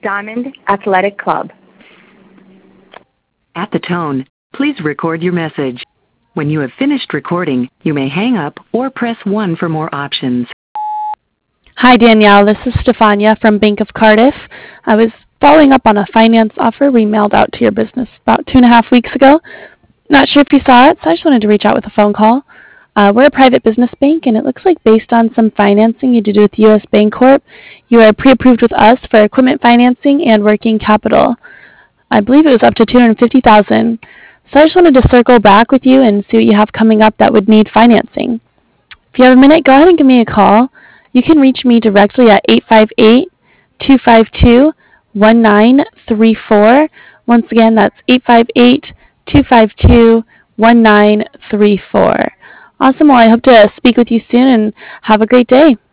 Diamond Athletic Club. At the tone, please record your message. When you have finished recording, you may hang up or press 1 for more options. Hi, Danielle. This is Stefania from Bank of Cardiff. I was following up on a finance offer we mailed out to your business about 2.5 weeks ago. Not sure if you saw it, so I just wanted to reach out with a phone call. We're a private business bank, and it looks like based on some financing you did with U.S. Bancorp, you are pre-approved with us for equipment financing and working capital. I believe it was up to $250,000. So I just wanted to circle back with you and see what you have coming up that would need financing. If you have a minute, go ahead and give me a call. You can reach me directly at 858-252-1934. Once again, that's 858-252-1934. Awesome. Well, I hope to speak with you soon and have a great day.